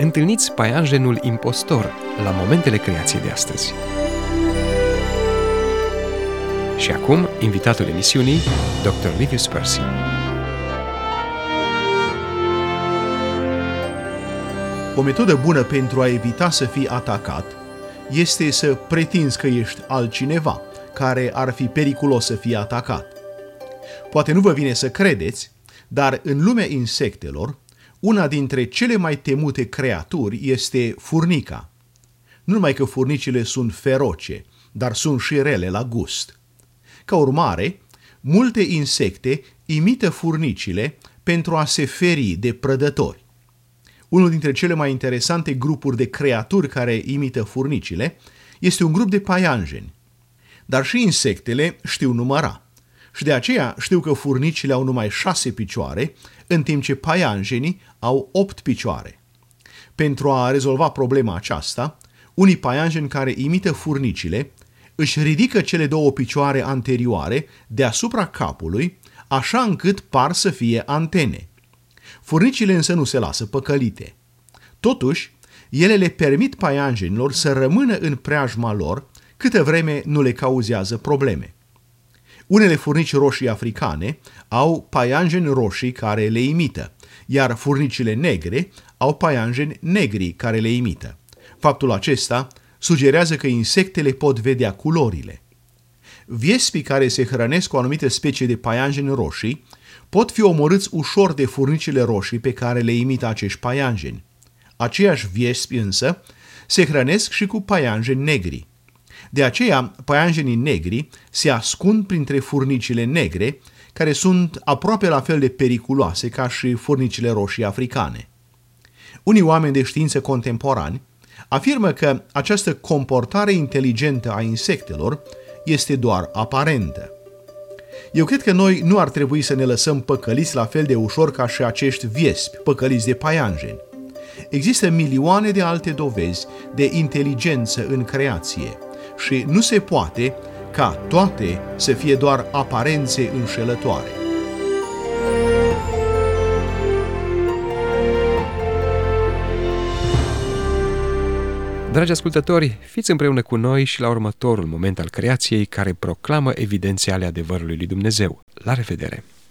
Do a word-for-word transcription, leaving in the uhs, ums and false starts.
întâlniți paianjenul impostor la momentele creației de astăzi. Și acum, invitatul emisiunii, doctor Livius Percy. O metodă bună pentru a evita să fii atacat este să pretinzi că ești altcineva care ar fi periculos să fie atacat. Poate nu vă vine să credeți, dar în lumea insectelor, una dintre cele mai temute creaturi este furnica. Nu numai că furnicile sunt feroce, dar sunt și rele la gust. Ca urmare, multe insecte imită furnicile pentru a se feri de prădători. Unul dintre cele mai interesante grupuri de creaturi care imită furnicile este un grup de paianjeni. Dar și insectele știu număra. Și de aceea știu că furnicile au numai șase picioare, în timp ce paianjenii au opt picioare. Pentru a rezolva problema aceasta, unii paianjeni care imită furnicile își ridică cele două picioare anterioare deasupra capului, așa încât par să fie antene. Furnicile însă nu se lasă păcălite. Totuși, ele le permit paianjenilor să rămână în preajma lor câtă vreme nu le cauzează probleme. Unele furnici roșii africane au paianjeni roșii care le imită, iar furnicile negre au paianjeni negri care le imită. Faptul acesta sugerează că insectele pot vedea culorile. Viespii care se hrănesc cu o anumită specie de paianjeni roșii pot fi omorâți ușor de furnicile roșii pe care le imită acești paianjeni. Aceiași viespi însă se hrănesc și cu paianjeni negri. De aceea, paianjenii negri se ascund printre furnicile negre, care sunt aproape la fel de periculoase ca și furnicile roșii africane. Unii oameni de știință contemporani afirmă că această comportare inteligentă a insectelor este doar aparentă. Eu cred că noi nu ar trebui să ne lăsăm păcăliți la fel de ușor ca și acești viespi păcăliți de paianjeni. Există milioane de alte dovezi de inteligență în creație și nu se poate ca toate să fie doar aparențe înșelătoare. Dragi ascultători, fiți împreună cu noi și la următorul moment al creației care proclamă evidențe ale adevărului lui Dumnezeu. La revedere!